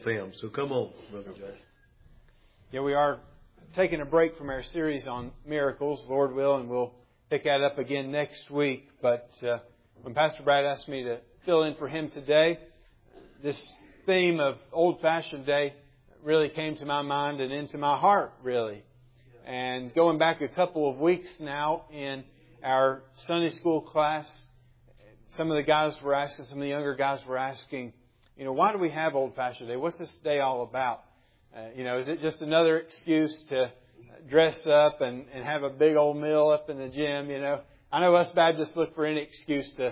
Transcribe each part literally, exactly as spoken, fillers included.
Fam. So come on, Brother Jack. Yeah, we are taking a break from our series on miracles, Lord will, and we'll pick that up again next week. But uh, when Pastor Brad asked me to fill in for him today, this theme of old-fashioned day really came to my mind and into my heart, really. And going back a couple of weeks now in our Sunday school class, some of the guys were asking, some of the younger guys were asking, you know, why do we have old-fashioned day? What's this day all about? Uh, you know, is it just another excuse to dress up and, and have a big old meal up in the gym? You know, I know us Baptists look for any excuse to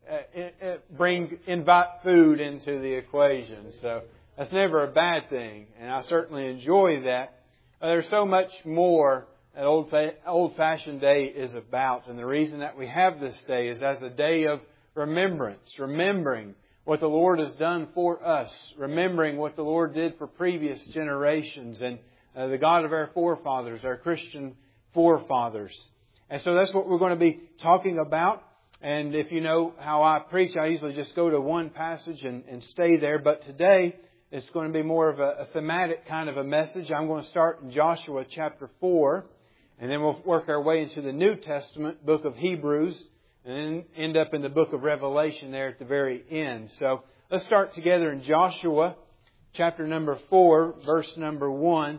uh, bring, invite food into the equation. So that's never a bad thing. And I certainly enjoy that. Uh, there's so much more that old, old-fashioned day is about. And the reason that we have this day is as a day of remembrance, remembering what the Lord has done for us, remembering what the Lord did for previous generations and uh, the God of our forefathers, our Christian forefathers. And so that's what we're going to be talking about. And if you know how I preach, I usually just go to one passage and, and stay there. But today it's going to be more of a, a thematic kind of a message. I'm going to start in Joshua chapter four, and then we'll work our way into the New Testament book of Hebrews, and then end up in the book of Revelation there at the very end. So let's start together in Joshua chapter number four, verse number one.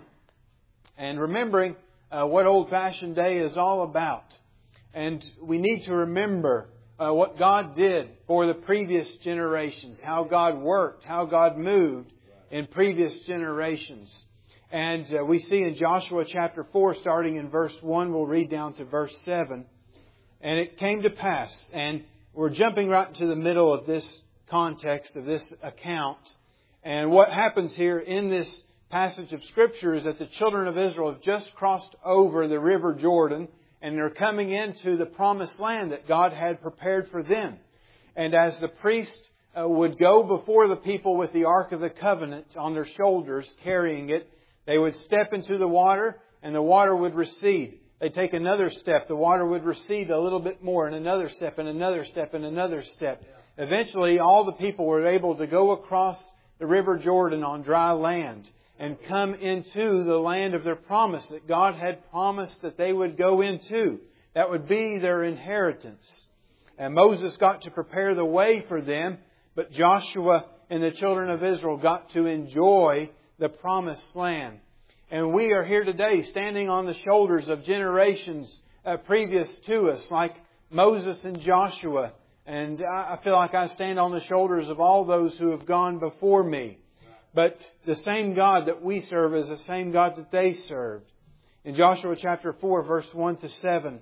And remembering uh, what old-fashioned day is all about. And we need to remember uh, what God did for the previous generations. How God worked, how God moved in previous generations. And uh, we see in Joshua chapter four, starting in verse one, we'll read down to verse seven. And it came to pass, and we're jumping right into the middle of this context, of this account. And what happens here in this passage of Scripture is that the children of Israel have just crossed over the river Jordan, and they're coming into the promised land that God had prepared for them. And as the priest uh, would go before the people with the Ark of the Covenant on their shoulders, carrying it, they would step into the water, and the water would recede. They take another step, the water would recede a little bit more, and another step, and another step, and another step. Eventually, all the people were able to go across the River Jordan on dry land and come into the land of their promise that God had promised that they would go into. That would be their inheritance. And Moses got to prepare the way for them, but Joshua and the children of Israel got to enjoy the promised land. And we are here today standing on the shoulders of generations uh, previous to us, like Moses and Joshua. And I feel like I stand on the shoulders of all those who have gone before me. But the same God that we serve is the same God that they served. In Joshua chapter four, verse one to seven,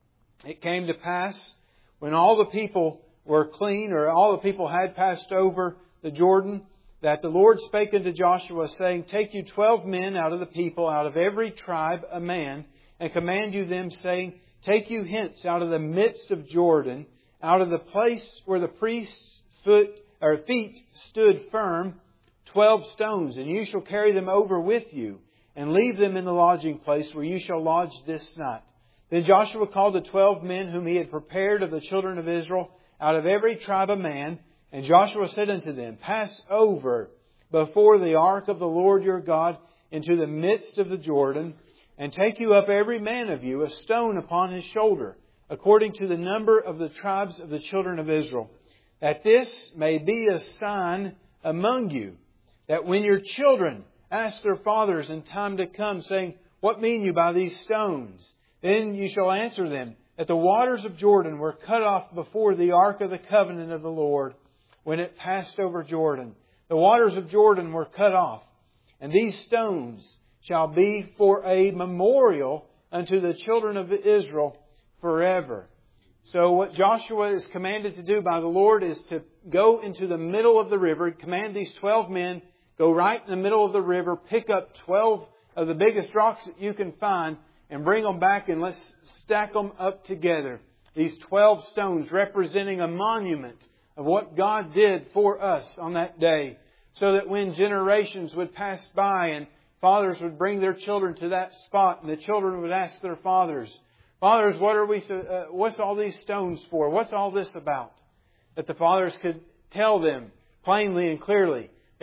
it came to pass when all the people were clean, or all the people had passed over the Jordan, that the Lord spake unto Joshua, saying, Take you twelve men out of the people, out of every tribe a man, and command you them, saying, Take you hence out of the midst of Jordan, out of the place where the priest's foot or feet stood firm, twelve stones, and you shall carry them over with you, and leave them in the lodging place where you shall lodge this night. Then Joshua called the twelve men whom he had prepared of the children of Israel, out of every tribe a man, and Joshua said unto them, Pass over before the ark of the Lord your God into the midst of the Jordan, and take you up every man of you a stone upon his shoulder, according to the number of the tribes of the children of Israel, that this may be a sign among you, that when your children ask their fathers in time to come, saying, What mean you by these stones? Then you shall answer them, that the waters of Jordan were cut off before the ark of the covenant of the Lord, when it passed over Jordan. The waters of Jordan were cut off, and these stones shall be for a memorial unto the children of Israel forever. So what Joshua is commanded to do by the Lord is to go into the middle of the river, command these twelve men, go right in the middle of the river, pick up twelve of the biggest rocks that you can find, and bring them back, and let's stack them up together. These twelve stones representing a monument of what God did for us on that day, so that when generations would pass by and fathers would bring their children to that spot, and the children would ask their fathers, Fathers, what are we? Uh, what's all these stones for? What's all this about? That the fathers could tell them plainly and clearly,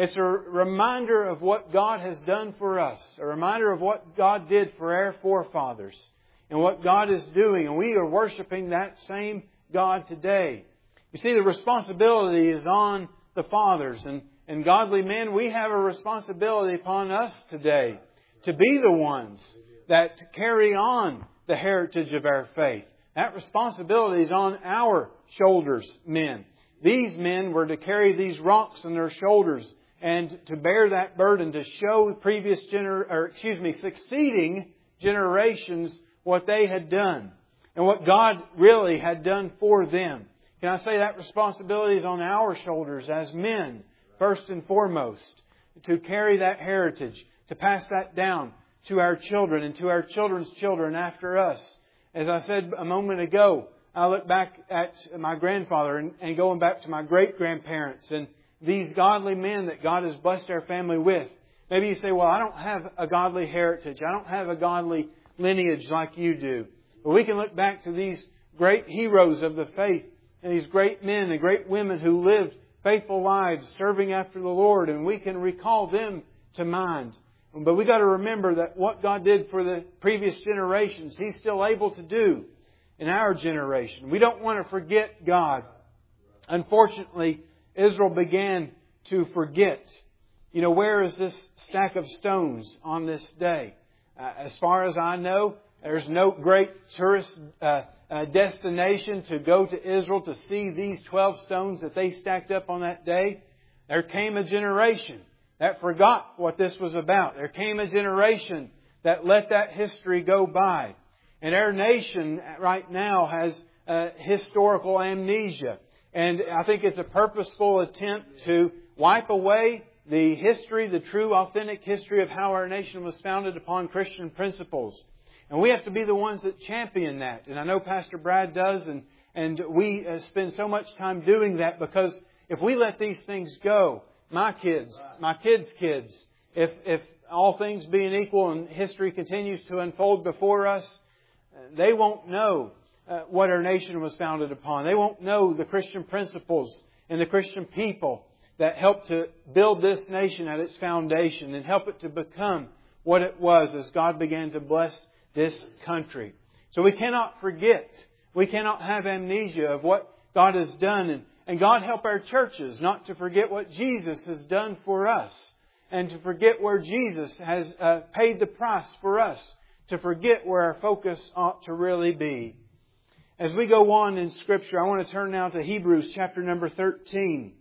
It's a reminder of what God has done for us. A reminder of what God did for our forefathers. And what God is doing. And we are worshiping that same God today. You see, the responsibility is on the fathers. And, and godly men, we have a responsibility upon us today to be the ones that carry on the heritage of our faith. That responsibility is on our shoulders, men. These men were to carry these rocks on their shoulders and to bear that burden, to show previous gener- or excuse me, succeeding generations what they had done and what God really had done for them. Can I say that responsibility is on our shoulders as men, first and foremost, to carry that heritage, to pass that down to our children and to our children's children after us. As I said a moment ago, I look back at my grandfather and, and going back to my great-grandparents and these godly men that God has blessed our family with. Maybe you say, well, I don't have a godly heritage. I don't have a godly lineage like you do. But we can look back to these great heroes of the faith and these great men and great women who lived faithful lives serving after the Lord, and we can recall them to mind. But we got to remember that what God did for the previous generations, He's still able to do in our generation. We don't want to forget God. Unfortunately, Israel began to forget. You know, where is this stack of stones on this day? Uh, as far as I know, there's no great tourist uh, uh, destination to go to Israel to see these twelve stones that they stacked up on that day. There came a generation that forgot what this was about. There came a generation that let that history go by. And our nation right now has uh, historical amnesia. And I think it's a purposeful attempt to wipe away the history, the true, authentic history of how our nation was founded upon Christian principles. And we have to be the ones that champion that. And I know Pastor Brad does, and, and we uh, spend so much time doing that, because if we let these things go, my kids, my kids' kids, if, if all things being equal and history continues to unfold before us, they won't know uh, what our nation was founded upon. They won't know the Christian principles and the Christian people that helped to build this nation at its foundation and help it to become what it was as God began to bless this country. So we cannot forget. We cannot have amnesia of what God has done. And, and God help our churches not to forget what Jesus has done for us and to forget where Jesus has uh, paid the price for us, to forget where our focus ought to really be. As we go on in Scripture, I want to turn now to Hebrews chapter number thirteen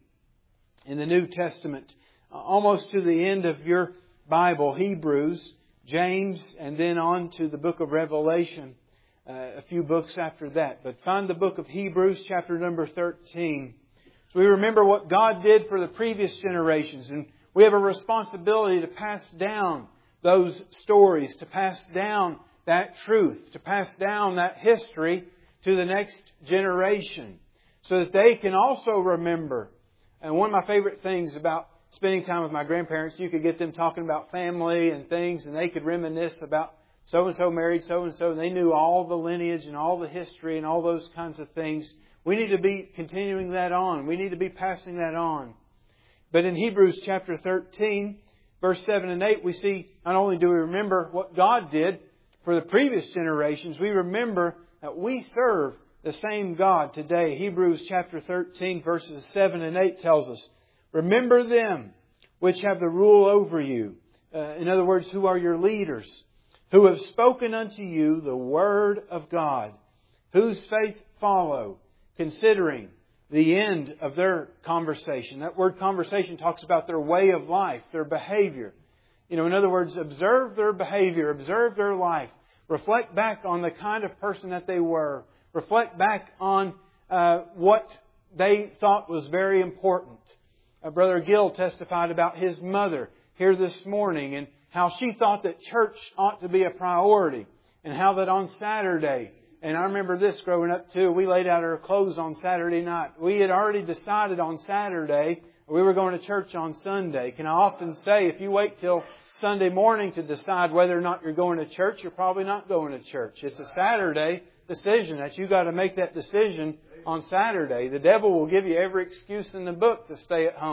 in the New Testament. Almost to the end of your Bible, Hebrews, James, and then on to the book of Revelation, uh, a few books after that. But find the book of Hebrews chapter number thirteen. So we remember what God did for the previous generations, and we have a responsibility to pass down those stories, to pass down that truth, to pass down that history to the next generation so that they can also remember. And one of my favorite things about spending time with my grandparents, you could get them talking about family and things, and they could reminisce about so-and-so married so-and-so, and they knew all the lineage and all the history and all those kinds of things. We need to be continuing that on. We need to be passing that on. But in Hebrews chapter thirteen, verse seven and eight, we see not only do we remember what God did for the previous generations, we remember that we serve the same God today. Hebrews chapter thirteen, verses seven and eight tells us, remember them which have the rule over you. Uh, in other words, who are your leaders, who have spoken unto you the word of God, whose faith follow, considering the end of their conversation. That word conversation talks about their way of life, their behavior. You know, in other words, observe their behavior, observe their life. Reflect back on the kind of person that they were. Reflect back on uh, what they thought was very important. Uh, Brother Gill testified about his mother here this morning and how she thought that church ought to be a priority, and how that on Saturday, and I remember this growing up too, we laid out our clothes on Saturday night. We had already decided on Saturday we were going to church on Sunday. Can I often say, if you wait till Sunday morning to decide whether or not you're going to church, you're probably not going to church. It's a Saturday decision that you got to make that decision on Saturday. The devil will give you every excuse in the book to stay at home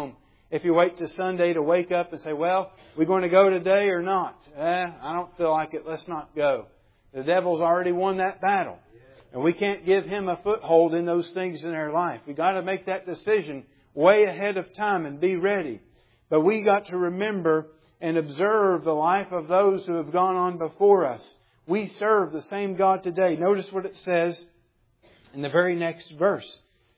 if you wait till Sunday to wake up and say, well, we're going to go today or not? Eh, I don't feel like it. Let's not go. The devil's already won that battle. And we can't give him a foothold in those things in our life. We've got to make that decision way ahead of time and be ready. But we got to remember and observe the life of those who have gone on before us. We serve the same God today. Notice what it says in the very next verse.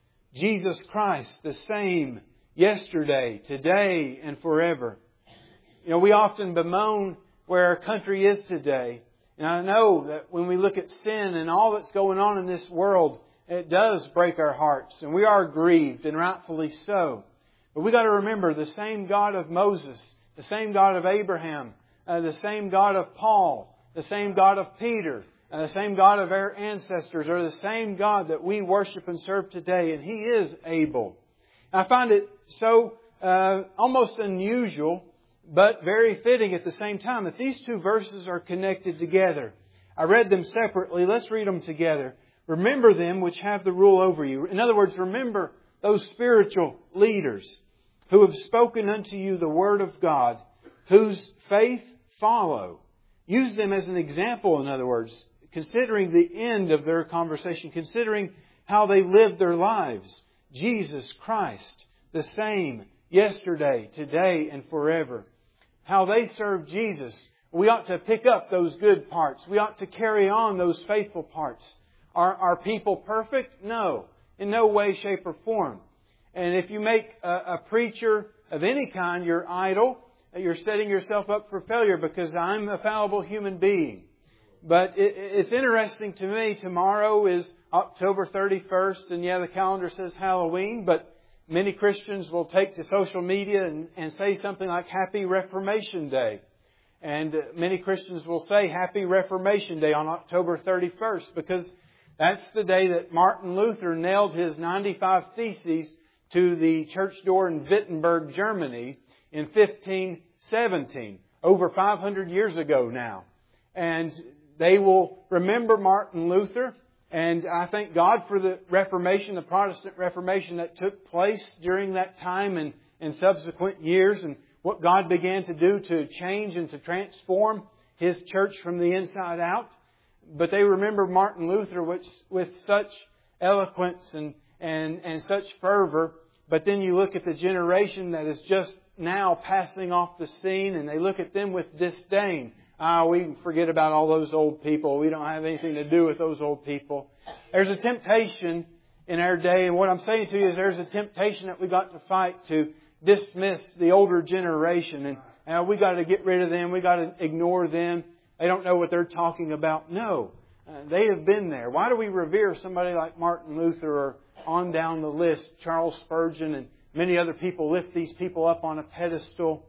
Jesus Christ, the same yesterday, today, and forever. You know, we often bemoan where our country is today. And I know that when we look at sin and all that's going on in this world, it does break our hearts. And we are grieved, and rightfully so. But we got to remember the same God of Moses, the same God of Abraham, uh, the same God of Paul, the same God of Peter, and the same God of our ancestors are the same God that we worship and serve today. And He is able. I find it so uh, almost unusual, but very fitting at the same time, that these two verses are connected together. I read them separately. Let's read them together. Remember them which have the rule over you. In other words, remember those spiritual leaders who have spoken unto you the Word of God, whose faith follow. Use them as an example, in other words, considering the end of their conversation, considering how they lived their lives. Jesus Christ, the same yesterday, today, and forever. How they served Jesus. We ought to pick up those good parts. We ought to carry on those faithful parts. Are, are people perfect? No. In no way, shape, or form. And if you make a, a preacher of any kind your idol, you're setting yourself up for failure, because I'm a fallible human being. But it, it's interesting to me, tomorrow is October thirty-first, and yeah, the calendar says Halloween, but many Christians will take to social media and, and say something like Happy Reformation Day. And many Christians will say Happy Reformation Day on October thirty-first, because that's the day that Martin Luther nailed his ninety-five Theses to the church door in Wittenberg, Germany in fifteen seventeen, over five hundred years ago now. And they will remember Martin Luther. And I thank God for the Reformation, the Protestant Reformation that took place during that time and in subsequent years, and what God began to do to change and to transform His church from the inside out. But they remember Martin Luther with, with such eloquence and, and, and such fervor. But then you look at the generation that is just now passing off the scene, and they look at them with disdain. Ah, we can forget about all those old people. We don't have anything to do with those old people. There's a temptation in our day, and what I'm saying to you is there's a temptation that we got to fight to dismiss the older generation, and, and we got to get rid of them. We got to ignore them. They don't know what they're talking about. No, uh, they have been there. Why do we revere somebody like Martin Luther, or on down the list, Charles Spurgeon, and many other people lift these people up on a pedestal?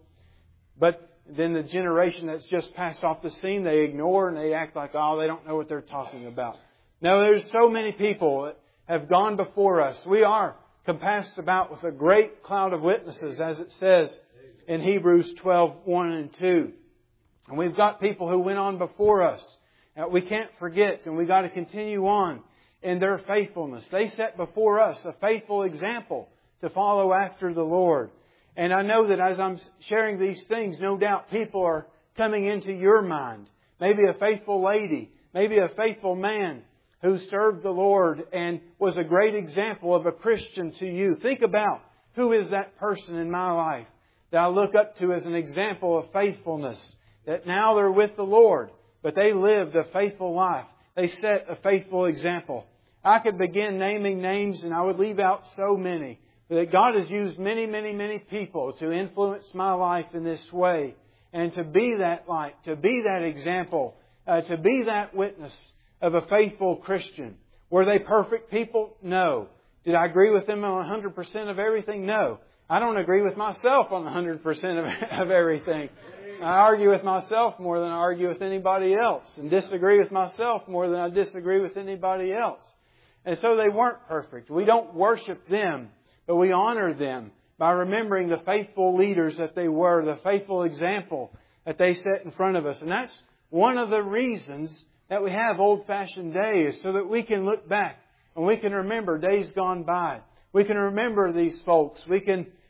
But then the generation that's just passed off the scene, they ignore and they act like, oh, they don't know what they're talking about. No, there's so many people that have gone before us. We are compassed about with a great cloud of witnesses, as it says in Hebrews twelve, one and two. And we've got people who went on before us that we can't forget, and we've got to continue on in their faithfulness. They set before us a faithful example to follow after the Lord. And I know that as I'm sharing these things, no doubt people are coming into your mind. Maybe a faithful lady, maybe a faithful man who served the Lord and was a great example of a Christian to you. Think about, who is that person in my life that I look up to as an example of faithfulness? That now they're with the Lord, but they lived a faithful life. They set a faithful example. I could begin naming names, and I would leave out so many. That God has used many, many, many people to influence my life in this way. And to be that light, to be that example, uh, to be that witness of a faithful Christian. Were they perfect people? No. Did I agree with them on one hundred percent of everything? No. I don't agree with myself on one hundred percent of, of everything. I argue with myself more than I argue with anybody else, and disagree with myself more than I disagree with anybody else. And so they weren't perfect. We don't worship them, but we honor them by remembering the faithful leaders that they were, the faithful example that they set in front of us. And that's one of the reasons that we have old-fashioned days, so that we can look back and we can remember days gone by. We can remember these folks. We can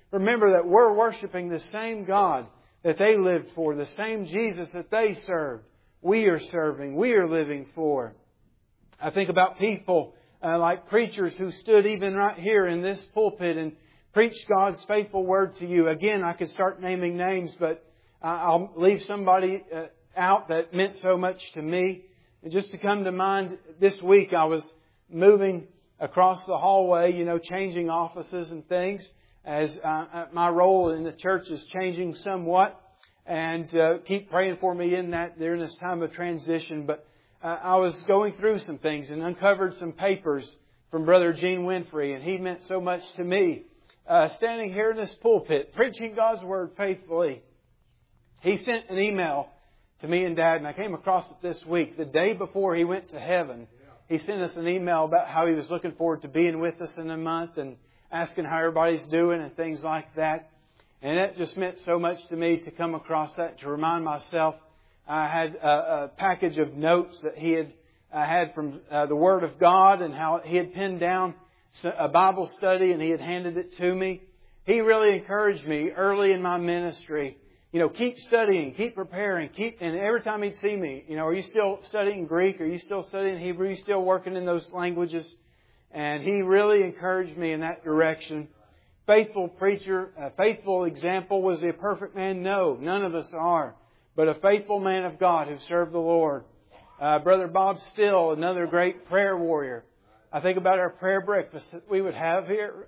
remember that we're worshiping the same God that they lived for, the same Jesus that they served. We are serving, we are living for. I think about people uh, like preachers who stood even right here in this pulpit and preached God's faithful Word to you. Again, I could start naming names, but I'll leave somebody uh, out that meant so much to me. And just to come to mind, this week I was moving across the hallway, you know, changing offices and things, as uh, my role in the church is changing somewhat. And uh, keep praying for me in that during this time of transition. But uh, I was going through some things and uncovered some papers from Brother Gene Winfrey, and he meant so much to me. Uh, standing here in this pulpit, preaching God's Word faithfully. He sent an email to me and Dad, and I came across it this week. The day before he went to heaven, he sent us an email about how he was looking forward to being with us in a month and asking how everybody's doing and things like that. And that just meant so much to me to come across that, to remind myself. I had a, a package of notes that he had uh, had from uh, the Word of God, and how he had pinned down a Bible study and he had handed it to me. He really encouraged me early in my ministry. You know, keep studying, keep preparing, keep, and every time he'd see me, you know, are you still studying Greek? Are you still studying Hebrew? Are you still working in those languages? And he really encouraged me in that direction. Faithful preacher, a faithful example. Was he a perfect man? No, none of us are. But a faithful man of God who served the Lord. Uh, Brother Bob Still, another great prayer warrior. I think about our prayer breakfast that we would have here.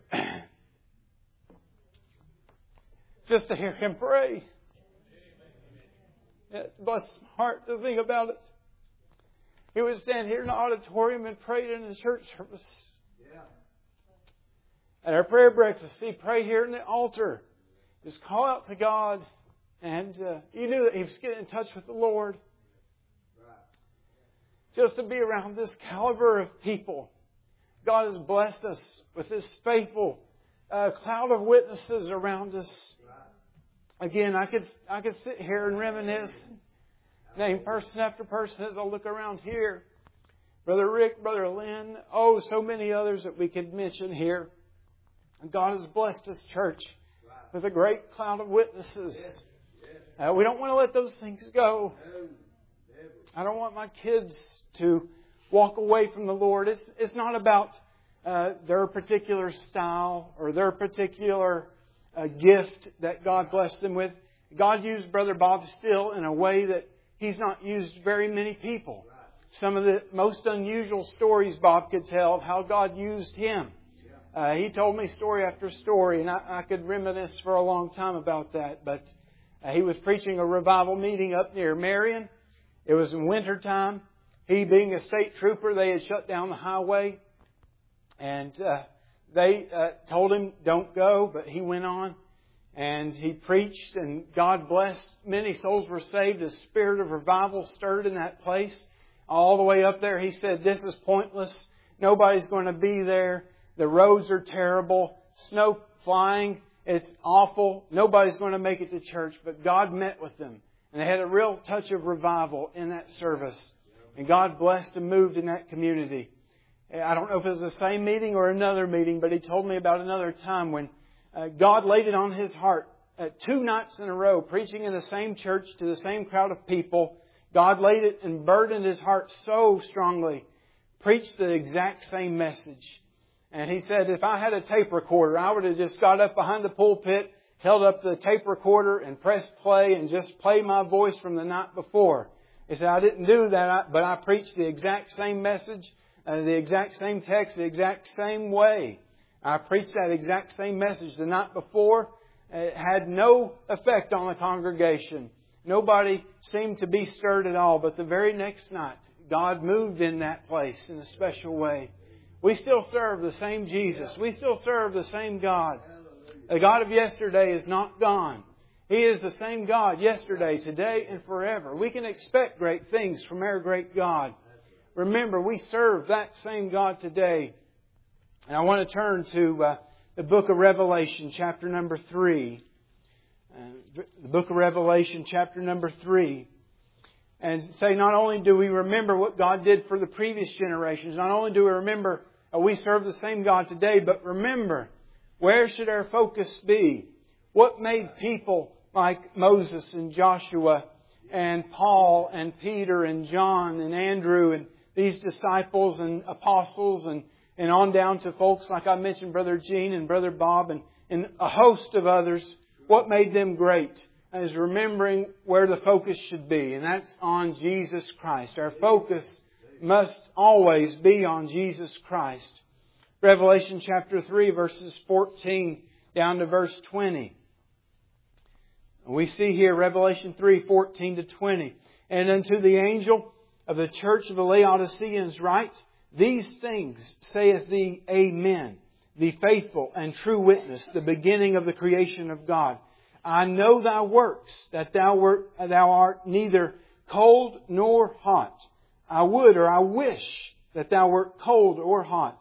Just to hear him pray. It bless my heart to think about it. He would stand here in the auditorium and pray in the church service. Yeah. At our prayer breakfast, he'd pray here in the altar. Just call out to God. And uh, you knew that he was getting in touch with the Lord. Right. Just to be around this caliber of people. God has blessed us with this faithful uh, cloud of witnesses around us. Again, I could I could sit here and reminisce, name person after person as I look around here. Brother Rick, Brother Lynn, oh, so many others that we could mention here. And God has blessed this church with a great cloud of witnesses. Uh, we don't want to let those things go. I don't want my kids to walk away from the Lord. It's it's not about uh, their particular style or their particular uh, gift that God blessed them with. God used Brother Bob Still in a way that He's not used very many people. Some of the most unusual stories Bob could tell of how God used him. Uh, he told me story after story, and I, I could reminisce for a long time about that. But uh, he was preaching a revival meeting up near Marion. It was in winter time. He, being a state trooper, they had shut down the highway. And uh, they uh, told him, don't go, but he went on. And he preached, and God blessed. Many souls were saved. A spirit of revival stirred in that place. All the way up there, he said, this is pointless. Nobody's going to be there. The roads are terrible. Snow flying. It's awful. Nobody's going to make it to church. But God met with them. And they had a real touch of revival in that service. And God blessed and moved in that community. I don't know if it was the same meeting or another meeting, but he told me about another time when uh, God laid it on his heart. Uh, two nights in a row, preaching in the same church to the same crowd of people. God laid it and burdened his heart so strongly. Preached the exact same message. And he said, if I had a tape recorder, I would have just got up behind the pulpit, held up the tape recorder and pressed play and just play my voice from the night before. He said, I didn't do that, but I preached the exact same message, uh, the exact same text, the exact same way. I preached that exact same message the night before. It had no effect on the congregation. Nobody seemed to be stirred at all. But the very next night, God moved in that place in a special way. We still serve the same Jesus. We still serve the same God. The God of yesterday is not gone. He is the same God yesterday, today, and forever. We can expect great things from our great God. Remember, we serve that same God today. And I want to turn to uh, the book of Revelation, chapter number three. Uh, the book of Revelation, chapter number three. And say, not only do we remember what God did for the previous generations, not only do we remember uh, we serve the same God today, but remember, where should our focus be? What made people like Moses and Joshua and Paul and Peter and John and Andrew and these disciples and apostles and, and on down to folks like I mentioned, Brother Gene and Brother Bob and, and a host of others, what made them great is remembering where the focus should be, and that's on Jesus Christ. Our focus must always be on Jesus Christ. Revelation chapter three, verses fourteen down to verse twenty. We see here Revelation three, fourteen to twenty. And unto the angel of the church of the Laodiceans write, These things saith the Amen, the faithful and true witness, the beginning of the creation of God. I know thy works, that thou, wert, thou art neither cold nor hot. I would or I wish that thou wert cold or hot.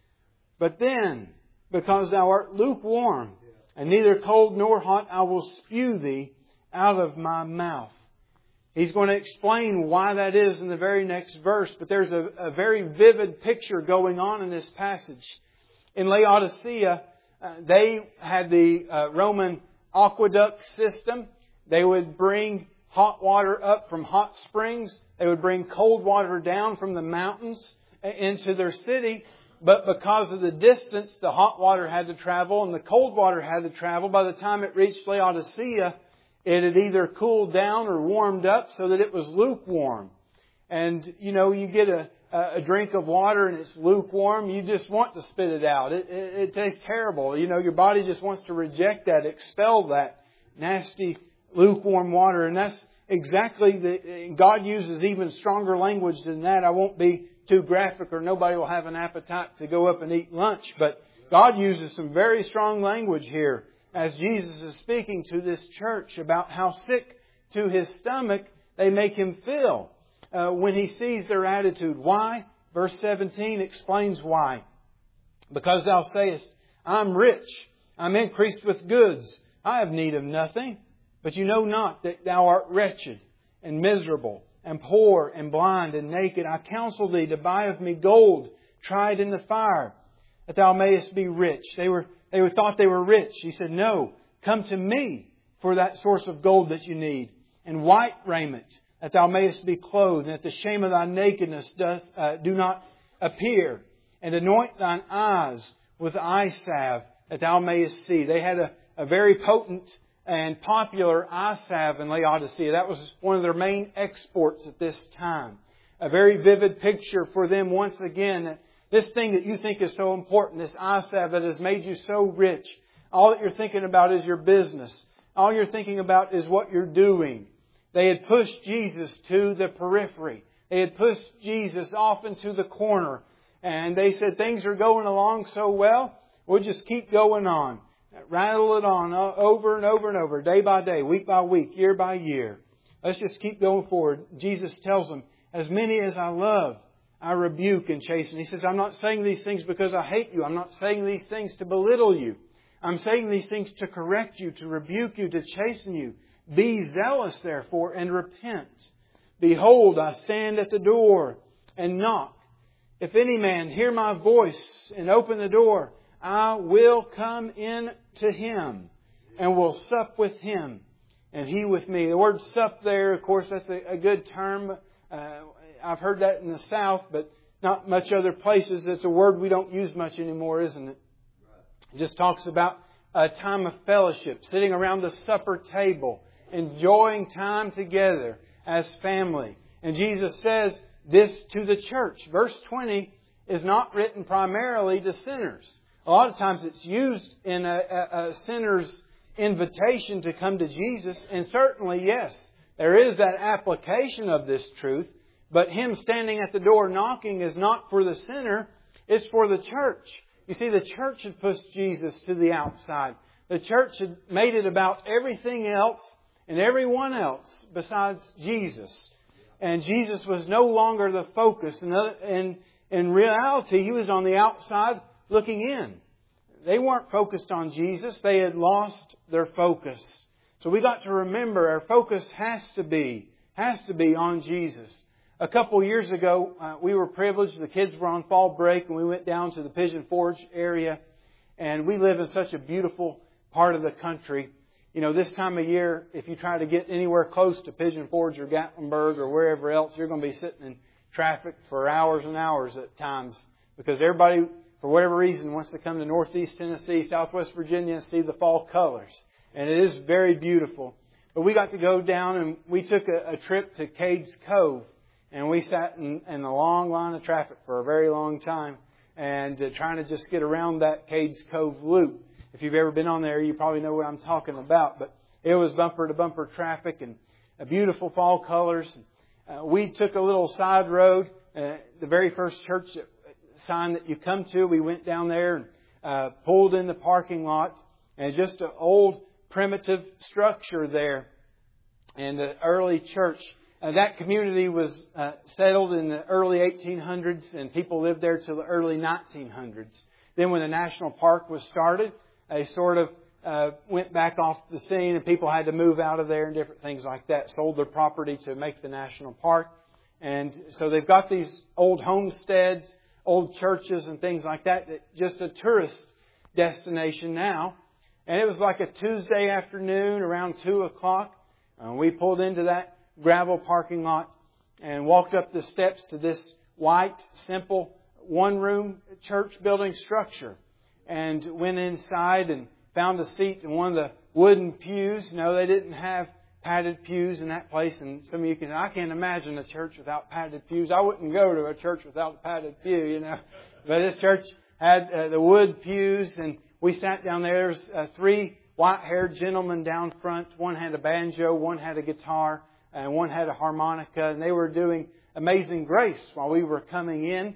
But then, because thou art lukewarm, and neither cold nor hot, I will spew thee out of my mouth. He's going to explain why that is in the very next verse, but there's a, a very vivid picture going on in this passage. In Laodicea, uh, they had the uh, Roman aqueduct system. They would bring hot water up from hot springs. They would bring cold water down from the mountains into their city. But because of the distance, the hot water had to travel and the cold water had to travel. By the time it reached Laodicea, it had either cooled down or warmed up so that it was lukewarm. And, you know, you get a, a drink of water and it's lukewarm, you just want to spit it out. It, it, it tastes terrible. You know, your body just wants to reject that, expel that nasty lukewarm water. And that's exactly the, God uses even stronger language than that. I won't be too graphic or nobody will have an appetite to go up and eat lunch. But God uses some very strong language here as Jesus is speaking to this church about how sick to His stomach they make Him feel uh, when He sees their attitude. Why? Verse seventeen explains why. Because thou sayest, I'm rich, I'm increased with goods, I have need of nothing. But you know not that thou art wretched and miserable and poor and blind and naked. I counsel thee to buy of me gold tried in the fire, that thou mayest be rich. They were They thought they were rich. He said, no, come to me for that source of gold that you need. And white raiment, that thou mayest be clothed, and that the shame of thy nakedness doth, uh, do not appear. And anoint thine eyes with eye salve, that thou mayest see. They had a, a very potent and popular eye salve in Laodicea. That was one of their main exports at this time. A very vivid picture for them once again. This thing that you think is so important, this eye salve that has made you so rich, all that you're thinking about is your business. All you're thinking about is what you're doing. They had pushed Jesus to the periphery. They had pushed Jesus off into the corner. And they said, things are going along so well, we'll just keep going on. Rattle it on over and over and over, day by day, week by week, year by year. Let's just keep going forward. Jesus tells them, as many as I love, I rebuke and chasten. He says, I'm not saying these things because I hate you. I'm not saying these things to belittle you. I'm saying these things to correct you, to rebuke you, to chasten you. Be zealous, therefore, and repent. Behold, I stand at the door and knock. If any man hear my voice and open the door, I will come in to him and will sup with him and he with me. The word sup there, of course, that's a, a good term. Uh, I've heard that in the South, but not much other places. It's a word we don't use much anymore, isn't it? It just talks about a time of fellowship, sitting around the supper table, enjoying time together as family. And Jesus says this to the church. Verse twenty is not written primarily to sinners. A lot of times it's used in a, a, a sinner's invitation to come to Jesus. And certainly, yes, there is that application of this truth. But Him standing at the door knocking is not for the sinner, it's for the church. You see, the church had pushed Jesus to the outside. The church had made it about everything else and everyone else besides Jesus. And Jesus was no longer the focus. And in, in reality, He was on the outside looking in. They weren't focused on Jesus. They had lost their focus. So we got to remember our focus has to be, has to be on Jesus. A couple years ago, uh, we were privileged. The kids were on fall break and we went down to the Pigeon Forge area. And we live in such a beautiful part of the country. you know, this time of year, if you try to get anywhere close to Pigeon Forge or Gatlinburg or wherever else, you're going to be sitting in traffic for hours and hours at times because everybody, for whatever reason, wants to come to Northeast Tennessee, Southwest Virginia and see the fall colors. And it is very beautiful. But we got to go down and we took a, a trip to Cades Cove. And we sat in, in a long line of traffic for a very long time and uh, trying to just get around that Cades Cove loop. If you've ever been on there, you probably know what I'm talking about. But it was bumper-to-bumper traffic and uh, beautiful fall colors. Uh, we took a little side road. Uh, the very first church sign that you come to, we went down there and uh, pulled in the parking lot. And just an old primitive structure there. And the early church. Uh, that community was uh, settled in the early eighteen hundreds and people lived there till the early nineteen hundreds. Then when the national park was started, they sort of uh, went back off the scene and people had to move out of there and different things like that. Sold their property to make the national park. And so they've got these old homesteads, old churches and things like that, that just a tourist destination now. And it was like a Tuesday afternoon around two o'clock. Uh, we pulled into that gravel parking lot and walked up the steps to this white, simple, one-room church building structure. And went inside and found a seat in one of the wooden pews. No, they didn't have padded pews in that place. And some of you can say, I can't imagine a church without padded pews. I wouldn't go to a church without a padded pew, you know. But this church had uh, the wood pews, and we sat down there. There's uh, three white-haired gentlemen down front. One had a banjo, one had a guitar, and one had a harmonica. And they were doing Amazing Grace while we were coming in.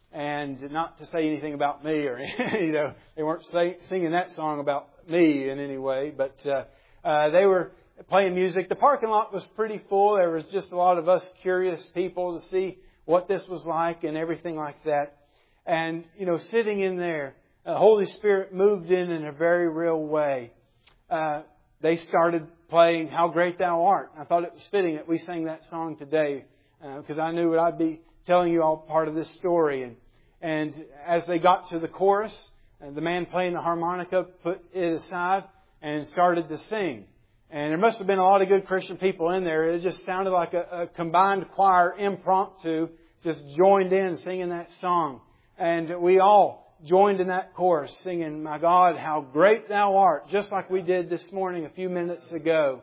And not to say anything about me, or you know, they weren't say, singing that song about me in any way, but uh, uh, they were playing music. The parking lot was pretty full. There was just a lot of us curious people to see what this was like and everything like that. And you know, sitting in there, the uh, Holy Spirit moved in in a very real way. Uh, they started playing "How Great Thou Art." I thought it was fitting that we sang that song today because uh, I knew I'd be telling you all part of this story. And And as they got to the chorus, the man playing the harmonica put it aside and started to sing. And there must have been a lot of good Christian people in there. It just sounded like a, a combined choir, impromptu, just joined in singing that song. And we all joined in that chorus singing, "My God, how great Thou art," just like we did this morning a few minutes ago.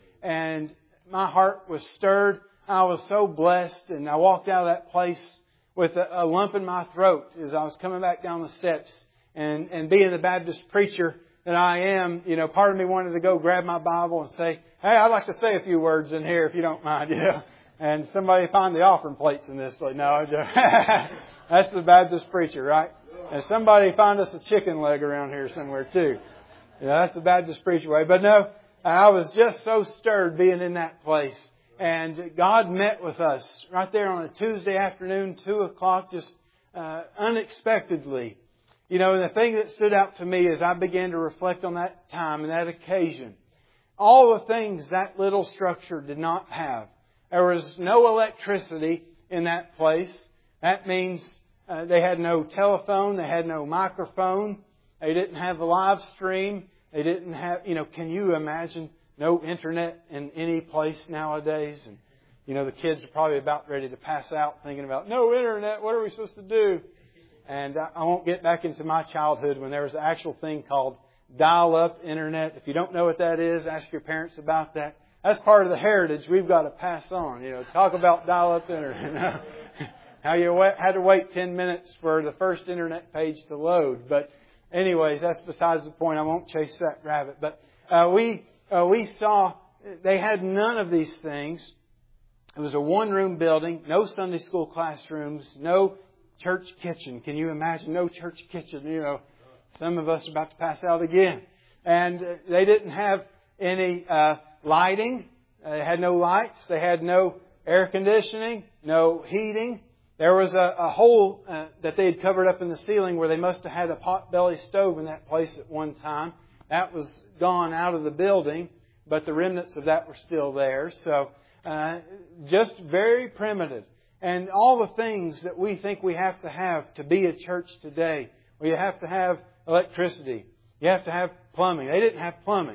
And my heart was stirred. I was so blessed, and I walked out of that place with a, a lump in my throat as I was coming back down the steps. And, and being the Baptist preacher that I am, you know, part of me wanted to go grab my Bible and say, "Hey, I'd like to say a few words in here if you don't mind," you know. And somebody find the offering plates in this place. No, that's the Baptist preacher, right? And somebody find us a chicken leg around here somewhere too. Yeah, that's the Baptist preacher way. But no, I was just so stirred being in that place. And God met with us right there on a Tuesday afternoon, two o'clock, just uh, unexpectedly. You know, the thing that stood out to me as I began to reflect on that time and that occasion, all the things that little structure did not have. There was no electricity in that place. That means uh, they had no telephone, they had no microphone, they didn't have a live stream, they didn't have, you know, can you imagine? No internet in any place nowadays. And, you know, the kids are probably about ready to pass out thinking about, no internet, what are we supposed to do? And I won't get back into my childhood when there was an actual thing called dial-up internet. If you don't know what that is, ask your parents about that. That's part of the heritage we've got to pass on. You know, talk about dial-up internet. How you had to wait ten minutes for the first internet page to load. But anyways, that's besides the point. I won't chase that rabbit. But uh, we... Uh, we saw they had none of these things. It was a one-room building, no Sunday school classrooms, no church kitchen. Can you imagine? No church kitchen. You know, some of us are about to pass out again. And uh, they didn't have any uh, lighting. Uh, they had no lights. They had no air conditioning, no heating. There was a, a hole uh, that they had covered up in the ceiling where they must have had a potbelly stove in that place at one time. That was gone out of the building, but the remnants of that were still there. So uh, just very primitive. And all the things that we think we have to have to be a church today. Well, you have to have electricity. You have to have plumbing. They didn't have plumbing.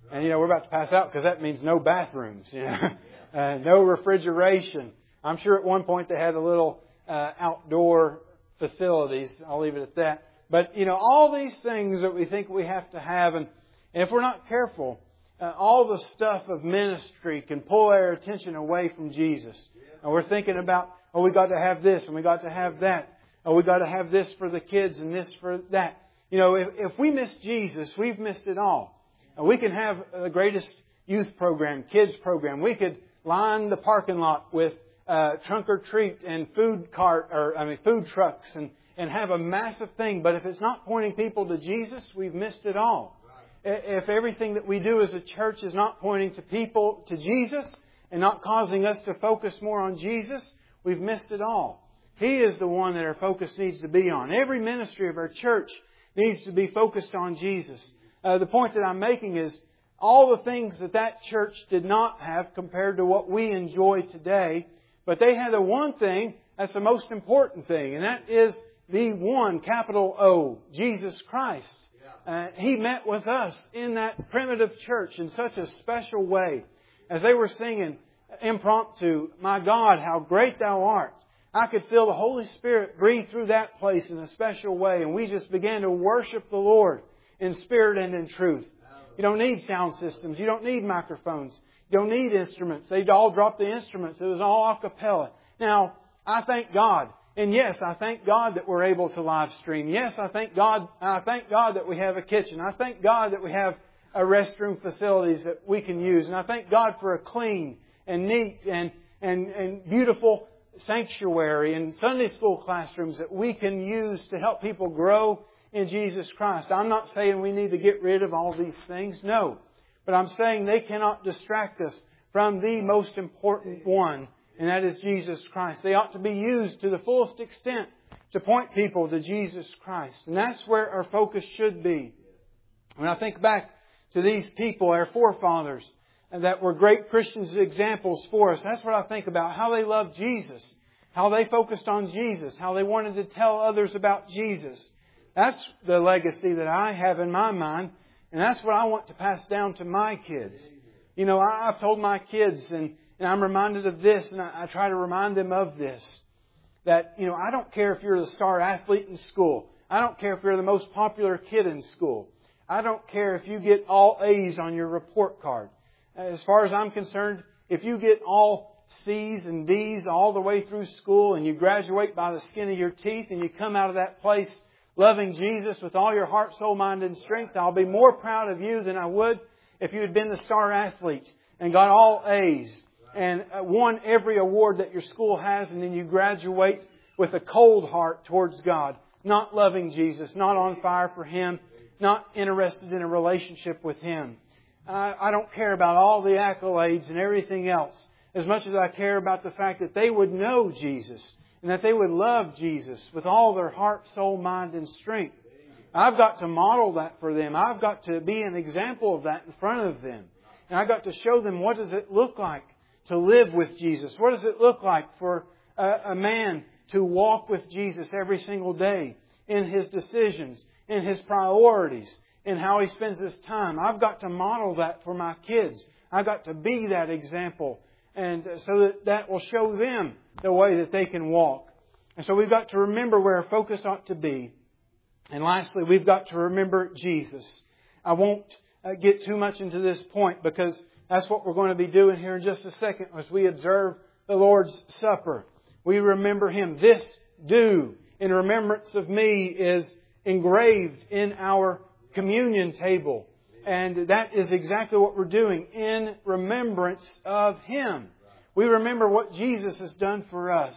And, you know, we're about to pass out because that means no bathrooms, you know, uh, no refrigeration. I'm sure at one point they had a little uh, outdoor facilities. I'll leave it at that. But, you know, all these things that we think we have to have, and, and if we're not careful, uh, all the stuff of ministry can pull our attention away from Jesus. And we're thinking about, oh, we got to have this and we got to have that. Oh, we got to have this for the kids and this for that. You know, if, if we miss Jesus, we've missed it all. And we can have the greatest youth program, kids program. We could line the parking lot with uh, trunk or treat and food cart, or I mean food trucks, and and have a massive thing. But if it's not pointing people to Jesus, we've missed it all. If everything that we do as a church is not pointing to people to Jesus and not causing us to focus more on Jesus, we've missed it all. He is the one that our focus needs to be on. Every ministry of our church needs to be focused on Jesus. Uh, the point that I'm making is all the things that that church did not have compared to what we enjoy today, but they had the one thing that's the most important thing, and that is the one, capital O, Jesus Christ. Uh, he met with us in that primitive church in such a special way. As they were singing impromptu, "My God, how great Thou art," I could feel the Holy Spirit breathe through that place in a special way, and we just began to worship the Lord in spirit and in truth. You don't need sound systems. You don't need microphones. You don't need instruments. They'd all dropped the instruments. It was all a cappella. Now, I thank God. And yes, I thank God that we're able to live stream. Yes, I thank God, I thank God that we have a kitchen. I thank God that we have a restroom facilities that we can use. And I thank God for a clean and neat and, and, and beautiful sanctuary and Sunday school classrooms that we can use to help people grow in Jesus Christ. I'm not saying we need to get rid of all these things. No. But I'm saying they cannot distract us from the most important one, and that is Jesus Christ. They ought to be used to the fullest extent to point people to Jesus Christ. And that's where our focus should be. When I think back to these people, our forefathers, that were great Christians, examples for us, that's what I think about. How they loved Jesus. How they focused on Jesus. How they wanted to tell others about Jesus. That's the legacy that I have in my mind. And that's what I want to pass down to my kids. You know, I've told my kids, and, and I'm reminded of this, and I, I try to remind them of this, that, you know, I don't care if you're the star athlete in school. I don't care if you're the most popular kid in school. I don't care if you get all A's on your report card. As far as I'm concerned, if you get all C's and D's all the way through school and you graduate by the skin of your teeth and you come out of that place loving Jesus with all your heart, soul, mind, and strength, I'll be more proud of you than I would if you had been the star athlete and got all A's and won every award that your school has, and then you graduate with a cold heart towards God, not loving Jesus, not on fire for Him, not interested in a relationship with Him. I, I don't care about all the accolades and everything else as much as I care about the fact that they would know Jesus and that they would love Jesus with all their heart, soul, mind, and strength. I've got to model that for them. I've got to be an example of that in front of them. And I've got to show them what does it look like to live with Jesus. What does it look like for a, a man to walk with Jesus every single day in his decisions, in his priorities, in how he spends his time. I've got to model that for my kids. I've got to be that example, and so that that will show them the way that they can walk. And so we've got to remember where our focus ought to be. And lastly, we've got to remember Jesus. I won't uh, get too much into this point because that's what we're going to be doing here in just a second as we observe the Lord's Supper. We remember Him. This do in remembrance of me is engraved in our communion table. And that is exactly what we're doing, in remembrance of Him. We remember what Jesus has done for us.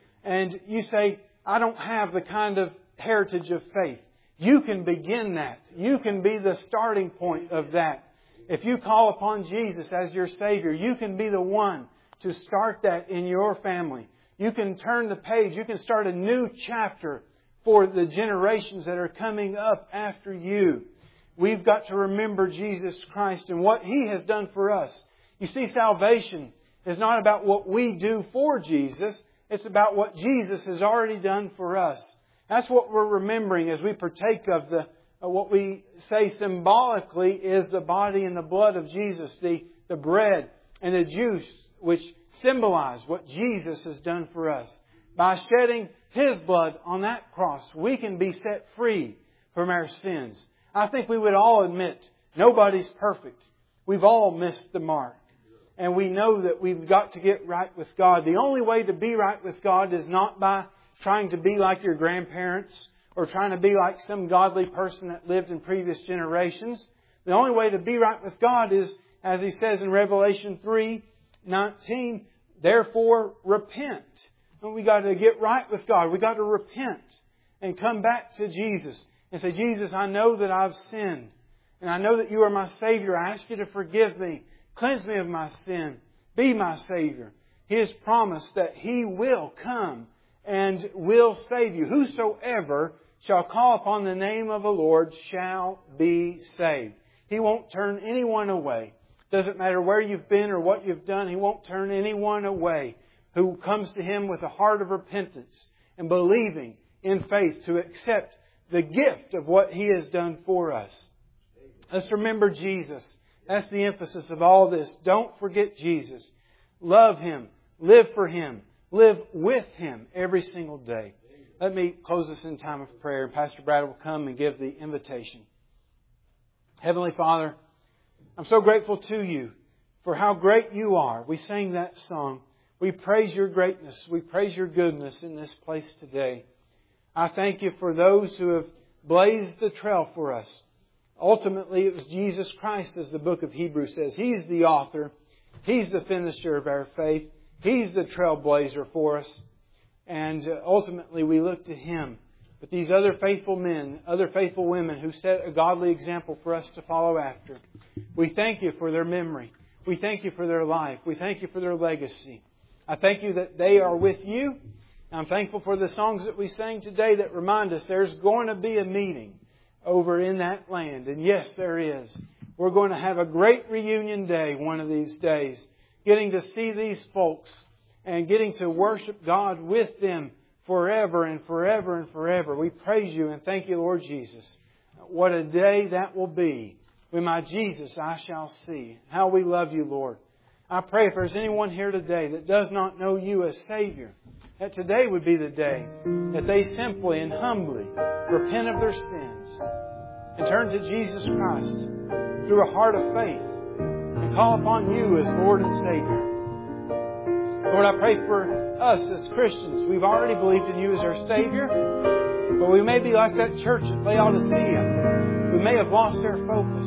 And you say, I don't have the kind of heritage of faith. You can begin that. You can be the starting point of that. If you call upon Jesus as your Savior, you can be the one to start that in your family. You can turn the page. You can start a new chapter for the generations that are coming up after you. We've got to remember Jesus Christ and what He has done for us. You see, salvation is not about what we do for Jesus. It's about what Jesus has already done for us. That's what we're remembering as we partake of the what we say symbolically is the body and the blood of Jesus, the, the bread and the juice, which symbolize what Jesus has done for us. By shedding His blood on that cross, we can be set free from our sins. I think we would all admit nobody's perfect. We've all missed the mark. And we know that we've got to get right with God. The only way to be right with God is not by trying to be like your grandparents or trying to be like some godly person that lived in previous generations. The only way to be right with God is, as He says in Revelation three nineteen, therefore repent. And we got to get right with God. We got to repent and come back to Jesus and say, Jesus, I know that I've sinned. And I know that You are my Savior. I ask You to forgive me. Cleanse me of my sin. Be my Savior. He has promised that He will come and will save you. Whosoever shall call upon the name of the Lord shall be saved. He won't turn anyone away. Doesn't matter where you've been or what you've done. He won't turn anyone away who comes to Him with a heart of repentance and believing in faith to accept the gift of what He has done for us. Let's remember Jesus. That's the emphasis of all this. Don't forget Jesus. Love Him. Live for Him. Live with Him every single day. Let me close this in time of prayer. Pastor Brad will come and give the invitation. Heavenly Father, I'm so grateful to You for how great You are. We sang that song. We praise Your greatness. We praise Your goodness in this place today. I thank You for those who have blazed the trail for us. Ultimately, it was Jesus Christ, as the book of Hebrews says. He's the author. He's the finisher of our faith. He's the trailblazer for us. And ultimately, we look to Him. But these other faithful men, other faithful women who set a godly example for us to follow after, we thank You for their memory. We thank You for their life. We thank You for their legacy. I thank You that they are with You. I'm thankful for the songs that we sang today that remind us there's going to be a meeting over in that land. And yes, there is. We're going to have a great reunion day one of these days. Getting to see these folks and getting to worship God with them forever and forever and forever. We praise You and thank You, Lord Jesus. What a day that will be. When my Jesus I shall see. How we love You, Lord. I pray if there's anyone here today that does not know You as Savior, that today would be the day that they simply and humbly repent of their sins and turn to Jesus Christ through a heart of faith and call upon You as Lord and Savior. Lord, I pray for us as Christians. We've already believed in You as our Savior, but we may be like that church at Laodicea. We may have lost our focus.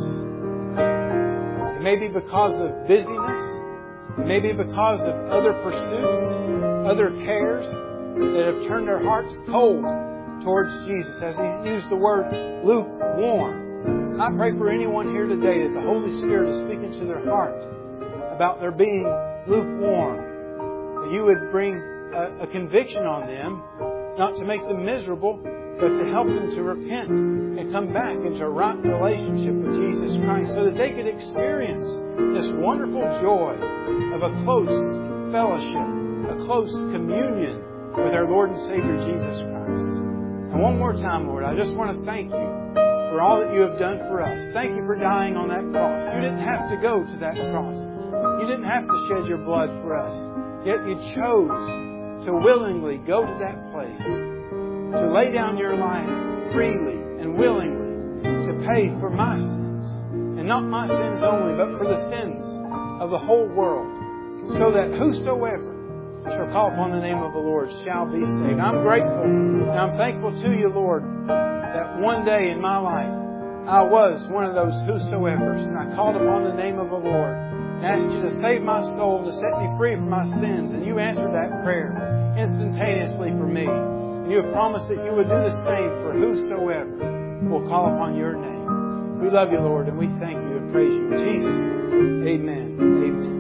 It may be because of busyness. It may be because of other pursuits, other cares that have turned our hearts cold towards Jesus. As He used the word lukewarm. I pray for anyone here today that the Holy Spirit is speaking to their heart about their being lukewarm. That You would bring a, a conviction on them, not to make them miserable, but to help them to repent and come back into a right relationship with Jesus Christ so that they could experience this wonderful joy of a close fellowship, a close communion with our Lord and Savior Jesus Christ. And one more time, Lord, I just want to thank You for all that You have done for us. Thank You for dying on that cross. You didn't have to go to that cross. You didn't have to shed Your blood for us. Yet You chose to willingly go to that place, to lay down Your life freely and willingly to pay for my sins. And not my sins only, but for the sins of the whole world. So that whosoever shall call upon the name of the Lord shall be saved. I'm grateful and I'm thankful to You, Lord, that one day in my life I was one of those whosoevers. And I called upon the name of the Lord and asked You to save my soul, to set me free from my sins. And You answered that prayer instantaneously for me. And You have promised that You would do the same for whosoever will call upon Your name. We love You, Lord, and we thank You and praise You. In Jesus, amen. Amen.